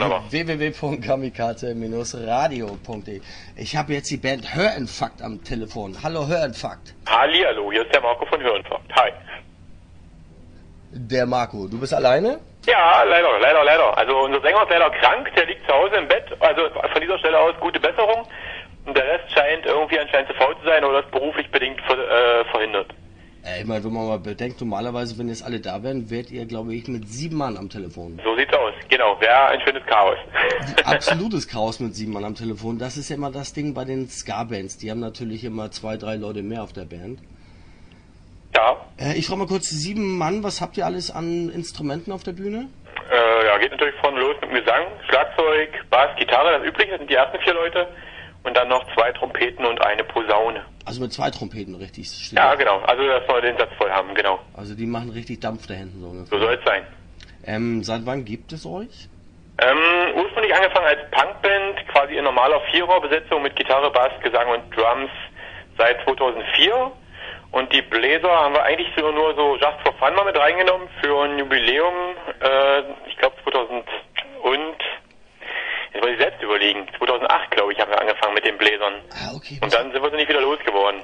Wunderbar. www.kamikaze-radio.de. Ich habe jetzt die Band Hörinfarkt am Telefon. Hallo Hörinfarkt. Hallihallo, hier ist der Marco von Hörinfarkt. Hi. Der Marco, du bist alleine? Ja, leider. Also unser Sänger ist leider krank, der liegt zu Hause im Bett. Also von dieser Stelle aus gute Besserung. Und der Rest scheint irgendwie anscheinend zu faul zu sein oder ist beruflich bedingt verhindert. Ich meine, wenn man mal bedenkt, normalerweise, wenn jetzt alle da wären, wärt ihr, glaube ich, mit 7 Mann am Telefon. So sieht's aus, genau. Wäre ein schönes Chaos. Absolutes Chaos mit 7 Mann am Telefon. Das ist ja immer das Ding bei den Ska-Bands. Die haben natürlich immer 2, 3 Leute mehr auf der Band. Ja. Ich frage mal kurz, 7 Mann, was habt ihr alles an Instrumenten auf der Bühne? Ja, geht natürlich vorne los mit dem Gesang, Schlagzeug, Bass, Gitarre, das Übliche, das sind die ersten 4 Leute. Und dann noch 2 Trompeten und eine Posaune. Also mit 2 Trompeten richtig still. Ja, genau. Also das soll den Satz voll haben, genau. Also die machen richtig Dampf da hinten so ungefähr. So soll es sein. Seit wann gibt es euch? Ursprünglich angefangen als Punkband, quasi in normaler Viererbesetzung mit Gitarre, Bass, Gesang und Drums seit 2004. Und die Bläser haben wir eigentlich nur so just for fun mal mit reingenommen für ein Jubiläum, ich glaube 2000 und... Jetzt muss ich selbst überlegen. 2008, glaube ich, haben wir angefangen mit den Bläsern. Ah, okay. Und dann sind wir nicht wieder losgeworden.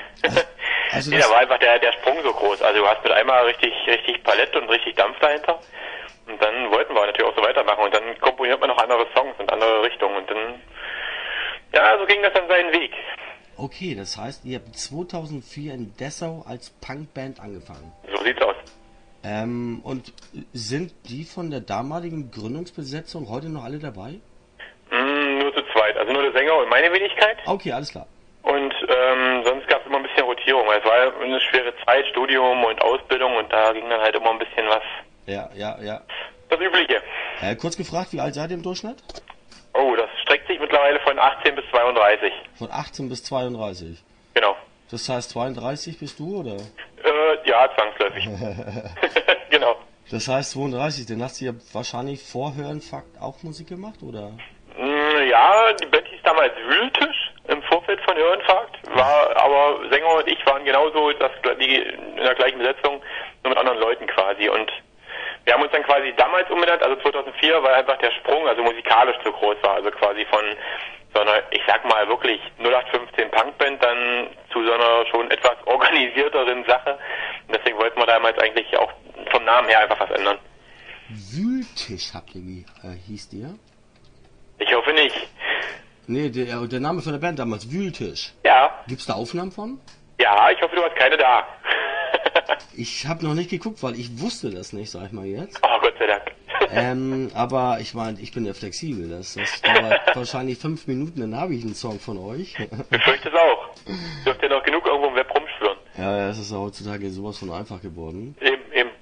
Also nee, da war einfach der Sprung so groß. Also du hast mit einmal richtig Palette und richtig Dampf dahinter. Und dann wollten wir natürlich auch so weitermachen. Und dann komponiert man noch andere Songs und andere Richtungen. Und dann, ja, so ging das dann seinen Weg. Okay, das heißt, ihr habt 2004 in Dessau als Punkband angefangen. So sieht's aus. Und sind die von der damaligen Gründungsbesetzung heute noch alle dabei? Nur zu zweit. Also nur der Sänger und meine Wenigkeit. Okay, alles klar. Und sonst gab es immer ein bisschen Rotierung. Es war eine schwere Zeit, Studium und Ausbildung. Und da ging dann halt immer ein bisschen was. Ja. Das Übliche. Kurz gefragt, wie alt seid ihr im Durchschnitt? Oh, das streckt sich mittlerweile von 18 bis 32. Von 18 bis 32? Genau. Das heißt 32 bist du, oder? Ja, zwangsläufig. Genau. Das heißt 32, dann hast du ja wahrscheinlich vor Hörinfarkt auch Musik gemacht, oder? Ja, die Band hieß damals Wühltisch im Vorfeld von Hörinfarkt, aber Sänger und ich waren genauso in der gleichen Besetzung, nur mit anderen Leuten quasi. Und wir haben uns dann quasi damals umbenannt, also 2004, weil einfach der Sprung, also musikalisch zu groß war, also quasi von so einer, ich sag mal wirklich 0815 Punkband dann zu so einer schon etwas organisierteren Sache. Und deswegen wollten wir damals eigentlich auch vom Namen her einfach was ändern. Wühltisch habt ihr, wie hieß der? Ich hoffe nicht. Nee, der Name von der Band damals, Wühltisch. Ja. Gibt's da Aufnahmen von? Ja, ich hoffe, du hast keine da. Ich habe noch nicht geguckt, weil ich wusste das nicht, sag ich mal jetzt. Oh, Gott sei Dank. Aber ich meine, ich bin ja flexibel. Das dauert wahrscheinlich 5 Minuten, dann habe ich einen Song von euch. Ich fürchte es auch. Dürft ihr noch genug irgendwo im Web rumschwirren. Ja, es ist ja heutzutage sowas von einfach geworden. Eben.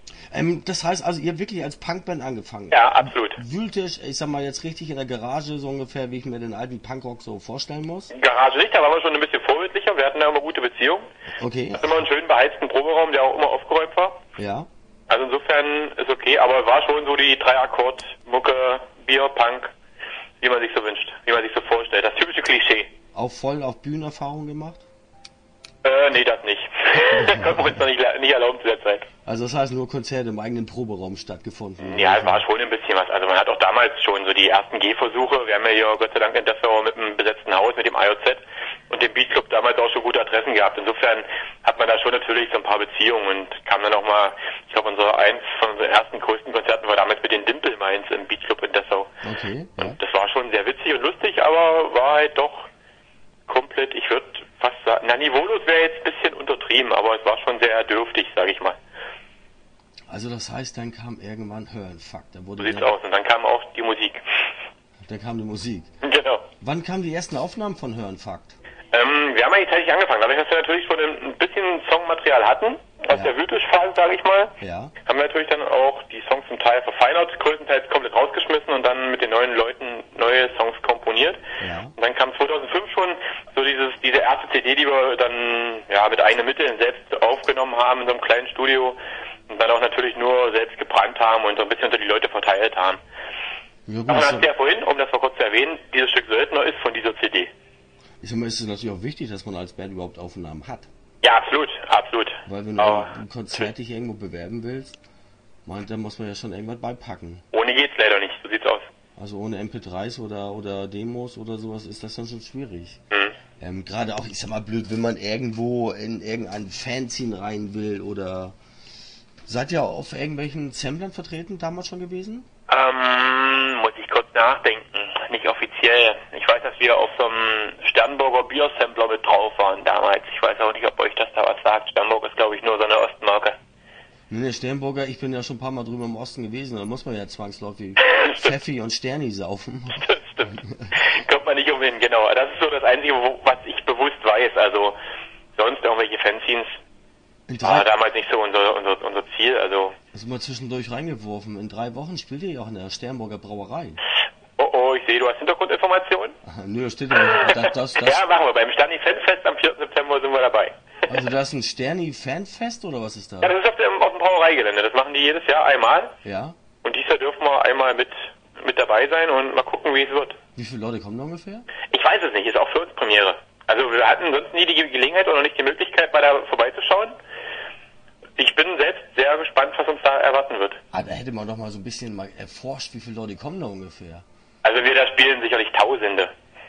Das heißt also, ihr habt wirklich als Punkband angefangen? Ja, absolut. Wühltisch, ich sag mal jetzt richtig in der Garage, so ungefähr, wie ich mir den alten Punkrock so vorstellen muss? Garage nicht, da waren wir schon ein bisschen vorbildlicher. Wir hatten da immer gute Beziehungen. Okay. Wir hatten immer einen schönen beheizten Proberaum, der auch immer aufgeräumt war. Ja. Also insofern ist okay, aber war schon so die 3-Akkord, Mucke, Bier, Punk, wie man sich so wünscht, wie man sich so vorstellt. Das typische Klischee. Auch voll auf Bühnenerfahrung gemacht? Nee, das nicht. Konnten wir uns noch nicht erlauben zu der Zeit. Also das heißt nur Konzerte im eigenen Proberaum stattgefunden? Ja, es war schon ein bisschen was. Also man hat auch damals schon so die ersten Gehversuche. Wir haben ja hier Gott sei Dank in Dessau mit einem besetzten Haus, mit dem IOZ und dem Beatclub damals auch schon gute Adressen gehabt. Insofern hat man da schon natürlich so ein paar Beziehungen und kam dann auch mal, ich glaube eins von unseren ersten größten Konzerten war damals mit den Dimpelmeins im Beatclub in Dessau. Okay. Ja. Und das war schon sehr witzig und lustig, aber war halt doch komplett, ich würde fast sagen, niveaulos wäre jetzt ein bisschen untertrieben, aber es war schon sehr dürftig, sage ich mal. Also das heißt, dann kam irgendwann Hörinfarkt. So sieht's aus und dann kam auch die Musik. Dann kam die Musik. Genau. Wann kamen die ersten Aufnahmen von Hörinfarkt? Wir haben eigentlich tatsächlich angefangen, dadurch, dass wir natürlich schon ein bisschen Songmaterial hatten, aus der Wühltisch-Phase, sage ich mal, haben wir natürlich dann auch die Songs zum Teil verfeinert, größtenteils komplett rausgeschmissen und dann mit den neuen Leuten neue Songs komponiert. Ja. Und dann kam 2005 schon so diese erste CD, die wir dann mit eigenen Mitteln selbst aufgenommen haben in so einem kleinen Studio und dann auch natürlich nur selbst gebrannt haben und so ein bisschen unter die Leute verteilt haben. Ja, Aber hast du ja vorhin, um das mal kurz zu erwähnen, dieses Stück Söldner ist von dieser CD. Ich sag mal, ist es natürlich auch wichtig, dass man als Band überhaupt Aufnahmen hat. Ja, absolut. Weil wenn du ein Konzert dich irgendwo bewerben willst, dann muss man ja schon irgendwas beipacken. Ohne geht's leider nicht, so sieht's aus. Also ohne MP3s oder Demos oder sowas ist das dann schon schwierig. Gerade auch, ich sag mal blöd, wenn man irgendwo in irgendein Fanzine rein will oder... Seid ihr auf irgendwelchen Samplern vertreten damals schon gewesen? Muss ich kurz nachdenken. Nicht offiziell. Ich weiß, dass wir auf so einem Sternburger Biersampler mit drauf waren damals. Ich weiß auch nicht, ob euch das da was sagt. Sternburg ist, glaube ich, nur so eine Ostmarke. Nee, Sternburger, ich bin ja schon ein paar Mal drüber im Osten gewesen. Da muss man ja zwangsläufig Pfeffi und Sterni saufen. Stimmt. Kommt man nicht umhin, genau. Das ist so das Einzige, was ich bewusst weiß. Also sonst irgendwelche Fanzines war damals nicht so unser Ziel. Also mal zwischendurch reingeworfen. In 3 Wochen spielt ihr ja auch in der Sternburger Brauerei. Oh, ich sehe, du hast Hintergrundinformationen? Nö, steht ja. Das. Ja, machen wir. Beim Sterni-Fanfest am 4. September sind wir dabei. Also das ist ein Sterni-Fanfest oder was ist da? Ja, das ist auf dem Brauereigelände. Das machen die jedes Jahr einmal. Ja. Und dieses Jahr dürfen wir einmal mit dabei sein und mal gucken, wie es wird. Wie viele Leute kommen da ungefähr? Ich weiß es nicht. Ist auch für uns Premiere. Also wir hatten sonst nie die Gelegenheit oder nicht die Möglichkeit, mal da vorbeizuschauen. Ich bin selbst sehr gespannt, was uns da erwarten wird. Ah, da hätte man doch mal so ein bisschen mal erforscht, wie viele Leute kommen da ungefähr. Also wir da spielen sicherlich Tausende.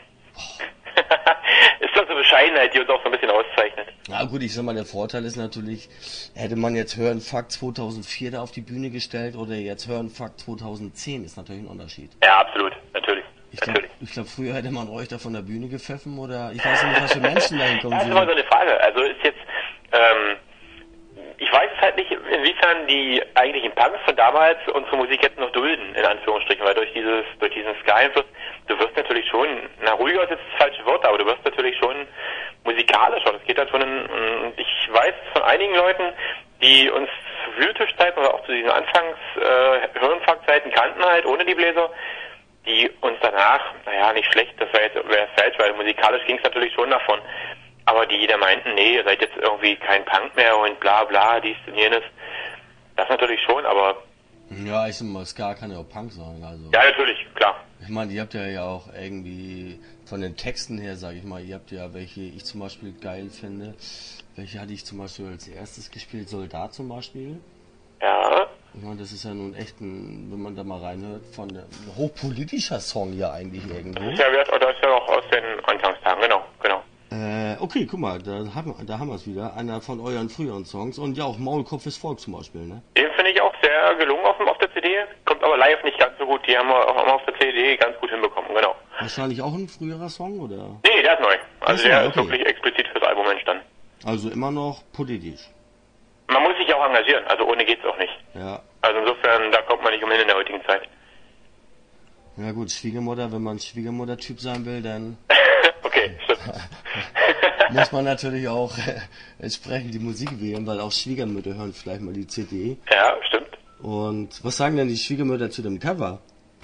Ist doch so Bescheidenheit, die uns auch so ein bisschen auszeichnet. Na gut, ich sag mal, der Vorteil ist natürlich, hätte man jetzt Hörenfakt 2004 da auf die Bühne gestellt oder jetzt Hörenfakt 2010, ist natürlich ein Unterschied. Ja, absolut, natürlich. Ich glaube, früher hätte man euch da von der Bühne gepfiffen oder ich weiß nicht, was für Menschen da hinkommen. Das ist immer so eine Frage. Also ist jetzt, ich weiß es halt nicht, inwiefern die eigentlichen Punks von damals unsere Musik jetzt noch dulden, in Anführungsstrichen, weil durch diesen Ska-Einfluss, du wirst natürlich schon, ruhiger ist jetzt das falsche Wort, aber du wirst natürlich schon musikalischer. Das geht dann schon und ich weiß von einigen Leuten, die uns zu Wühltischzeiten oder auch zu diesen Hörenfakt-Zeiten kannten halt, ohne die Bläser, die uns danach, nicht schlecht, das wäre falsch, weil musikalisch ging es natürlich schon davon. Aber die da meinten, nee, ihr seid jetzt irgendwie kein Punk mehr und bla bla, dies und jenes. Das natürlich schon, aber... Ja, ich sag mal, Ska kann ja auch Punk sein, also... Ja, natürlich, klar. Ich meine, ihr habt ja auch irgendwie, von den Texten her, sag ich mal, ihr habt ja welche ich zum Beispiel geil finde. Welche hatte ich zum Beispiel als erstes gespielt? Soldat zum Beispiel. Ja. Ich meine, das ist ja nun echt wenn man da mal reinhört, ein hochpolitischer Song ja eigentlich irgendwo. Das ist ja noch aus den Anfangstagen, genau. Okay, guck mal, da haben wir es wieder. Einer von euren früheren Songs und ja auch Maulkopf ist Volk zum Beispiel, ne? Den finde ich auch sehr gelungen auf der CD, kommt aber live nicht ganz so gut. Die haben wir auch immer auf der CD ganz gut hinbekommen, genau. Wahrscheinlich auch ein früherer Song, oder? Nee, der ist neu. Also der ist okay. wirklich explizit fürs Album entstanden. Also immer noch politisch. Man muss sich auch engagieren, also ohne geht's auch nicht. Ja. Also insofern, da kommt man nicht umhin in der heutigen Zeit. Ja gut, Schwiegermutter, wenn man Schwiegermutter-Typ sein will, dann... Okay, stimmt. muss man natürlich auch entsprechend die Musik wählen, weil auch Schwiegermütter hören vielleicht mal die CD. Ja, stimmt. Und was sagen denn die Schwiegermütter zu dem Cover?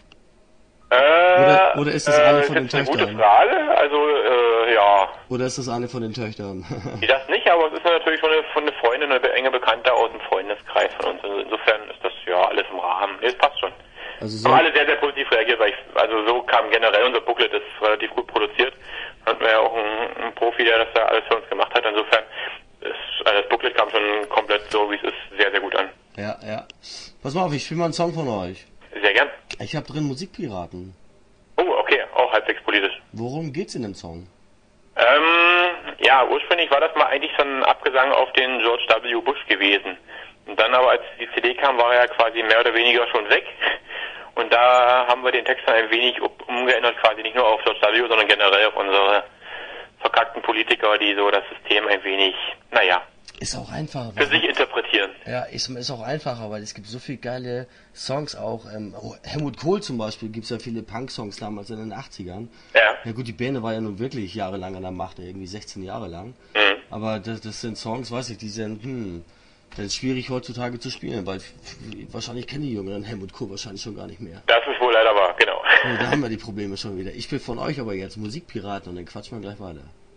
Oder ist das eine von den Töchtern? Das ist eine gute Frage, also ja. Oder ist das eine von den Töchtern? Das nicht, aber es ist natürlich schon eine Freundin, eine enge Bekannte aus dem Freundeskreis von uns. Also insofern ist das ja alles im Rahmen. Nee, es passt schon. Also haben alle sehr, sehr positiv reagiert, weil also so kam generell unser Booklet, ist relativ gut produziert. Hatten wir ja auch einen Profi, der das da alles für uns gemacht hat. Insofern das Booklet kam schon komplett so, wie es ist, sehr, sehr gut an. Ja. Pass mal auf, ich spiele mal einen Song von euch. Sehr gern. Ich habe drin Musikpiraten. Oh, okay, auch halbwegs politisch. Worum geht's in dem Song? Ja, ursprünglich war das mal eigentlich so ein Abgesang auf den George W. Bush gewesen. Und dann aber, als die CD kam, war er ja quasi mehr oder weniger schon weg. Und da haben wir den Text dann ein wenig umgeändert, quasi nicht nur auf George W., sondern generell auf unsere verkackten Politiker, die so das System ein wenig, ist auch einfacher. Für sich interpretieren. Ja, ist auch einfacher, weil es gibt so viele geile Songs auch. Helmut Kohl zum Beispiel, gibt's ja viele Punk-Songs damals in den 80ern. Ja. Ja gut, die Band war ja nun wirklich jahrelang an der Macht, irgendwie 16 Jahre lang. Mhm. Aber das sind Songs, weiß ich, die sind, das ist schwierig heutzutage zu spielen, weil wahrscheinlich kennen die Jüngeren Helmut Kohl wahrscheinlich schon gar nicht mehr. Das ist wohl leider wahr, genau. Da haben wir die Probleme schon wieder. Ich will von euch aber jetzt Musikpiraten und dann quatschen wir gleich weiter.